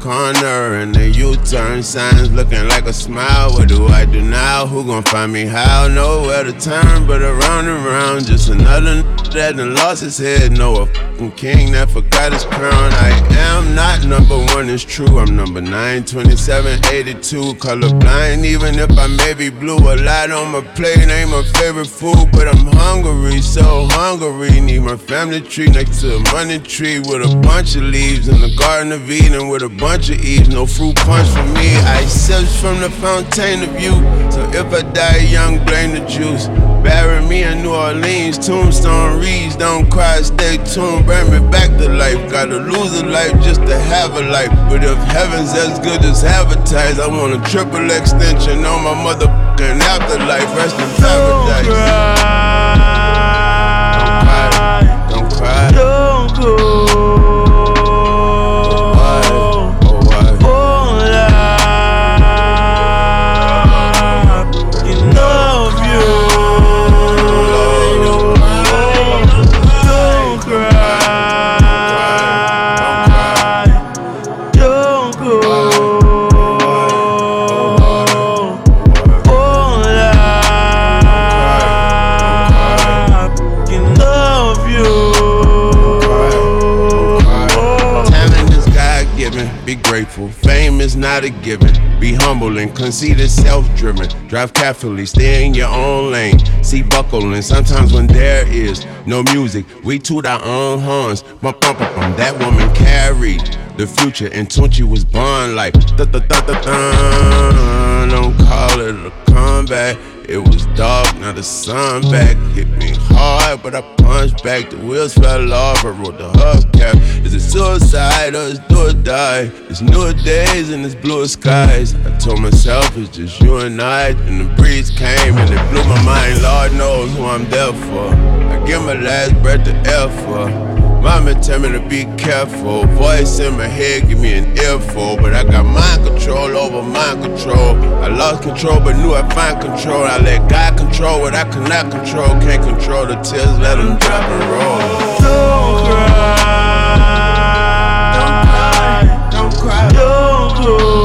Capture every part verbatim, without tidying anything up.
corner and the U-turn signs looking like a smile. What do I do now? Who gon' find me how? Nowhere to turn but around and round. Just another n- that done lost his head. No, a fucking king that forgot his crown. I am not number one, it's true. I'm number nine, twenty-seven, eighty-two. Colorblind, even if I may be blue. A lot on my plate ain't my favorite food, but I'm hungry, so hungry. Need my family tree next to a money tree with a bunch of leaves in the Garden of Eden with a bunch of eaves. No fruit punch for me. I sips from the fountain of youth. So if I die young, blame the juice. Bury me in New Orleans, tombstone reads, don't cry, stay tuned, bring me back to life. Gotta lose a life just to have a life. But if heaven's as good as advertised, I want a triple extension on my motherfucking afterlife. Rest in paradise. Don't cry, don't cry, don't go. Be grateful, fame is not a given. Be humble and conceited, self-driven. Drive carefully, stay in your own lane. See buckling, sometimes when there is no music, we toot our own horns. Bump, bump, bump, bump. That woman carried the future, and Tunchi was born like da da da da da. Don't call it a comeback. It was dark, now the sun back. Hit me hard, but I punched back. The wheels fell off, I wrote the hubcap. Is it suicide or is do or die? It's newer days and it's bluer skies. I told myself it's just you and I. And the breeze came and it blew my mind. Lord knows who I'm there for. I give my last breath to air for. Mama tell me to be careful. Voice in my head give me an earful. But I got mind control over mind control. I lost control but knew I'd find control. I let God control what I cannot control. Can't control the tears, let them drop and roll. Don't cry, don't cry, don't cry, don't go.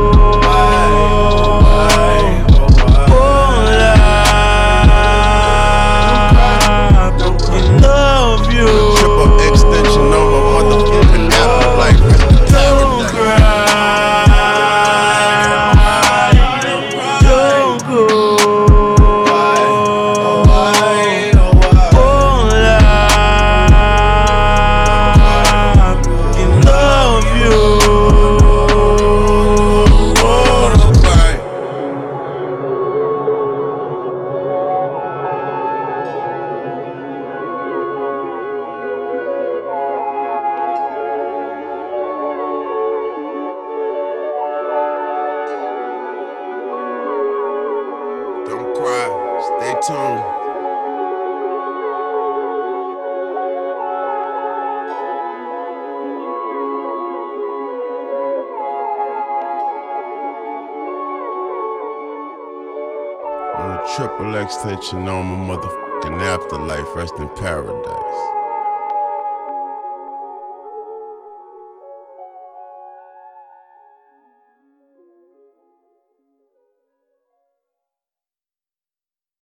Don't cry, stay tuned. On a triple extension on my motherfucking afterlife, rest in paradise.